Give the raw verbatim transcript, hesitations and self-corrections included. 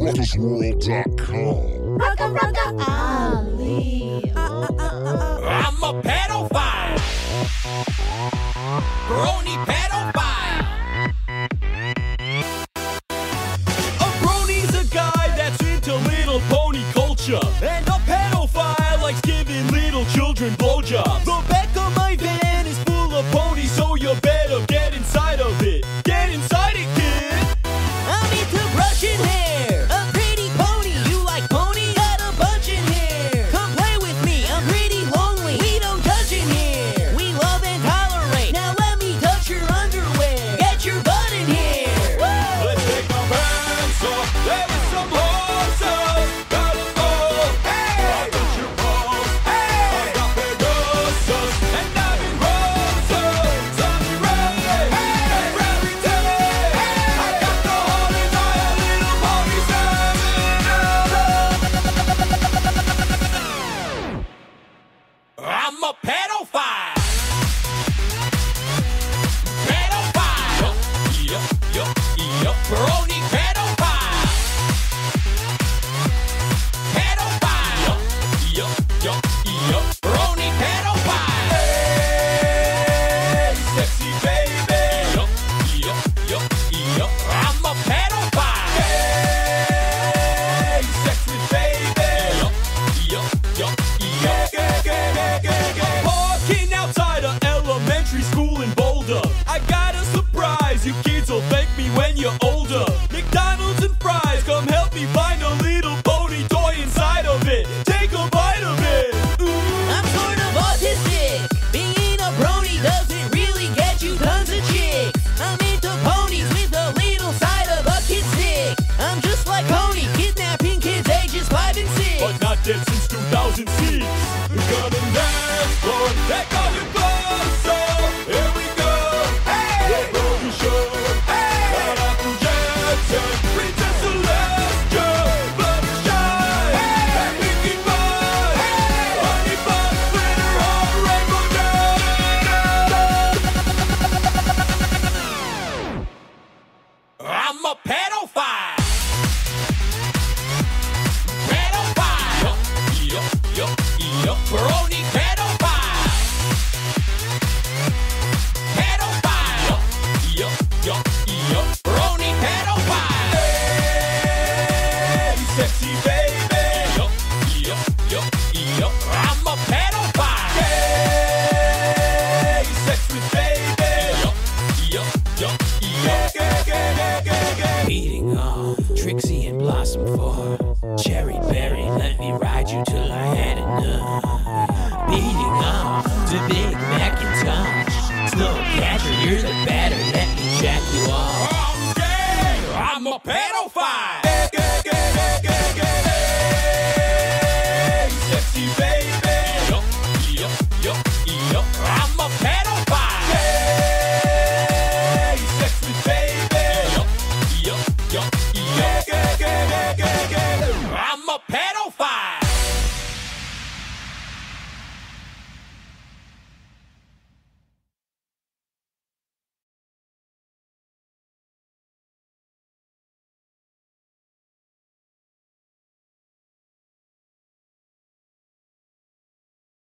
ruckus world dot com. Rucka Rucka Ali. I'm a pedophile. Brony pedophile. A brony's a guy that's into little pony culture. And a pedophile likes giving little children blowjobs. The back of my van is full of ponies, so you better get inside of it. Get inside it, kid. I'm into brushing hair. A pretty pony. You like pony? Got a bunch in here. Come play with me. I'm pretty lonely. We don't touch in here. We love and tolerate. Now let me touch your underwear. Get your butt in here. Woo! Let's take our pants off. There is some horses. Got 'em all. Hey! I got your balls. Hey! I got Pegasus. And I'm in roses. Zombie Ray. Hey! And Rarity. Hey! I got the whole entire little pony seven. I'm a pedophile. Pedophile. Yup, yup, yup. Brony pedophile. Pedophile. Yup, yup, yup. Brony pedophile. Hey, sexy baby. Yup, yup, yup, yup. I'm a pedophile. Hey, sexy baby. Yup, yup, yup, yup. Walking outside of elementary school in Boulder. I got a surprise. You kids will thank me when you're older. McDonald's and fries, come help me find a little pony toy inside of it. Take a bite of it. Ooh. I'm sort of autistic. Being a brony doesn't really get you tons of chicks. I'm into ponies with a little side of a kid stick. I'm just like Pony, kidnapping kids ages five and six. But not dead since two thousand six. We got a dance floor. Take all your clothes off. Here we go. Hey, the Brony Show. Hey, shout out to Jackson, Princess Celestia, Fluttershy, hey, and Pinkie Pie, hey, Honey Bun, Glitter Heart, Rainbow Dash. I'm a pedophile. Pedophile. Yup, yup, yup. Brony pedophile. Pedophile. Yup, yup, yup. Brony pedophile. Hey, sexy baby. Yup, yup, yup, yup. I'm a pedophile. Hey, sexy baby. Yup, yup, yup, yup. Beating off Trixie and Blossom for Cherry Berry, let me ride you till I had enough. Beating off to Big Macintosh, Snowcatcher, you're the batter, let me jack you off. I'm gay, I'm a pedophile.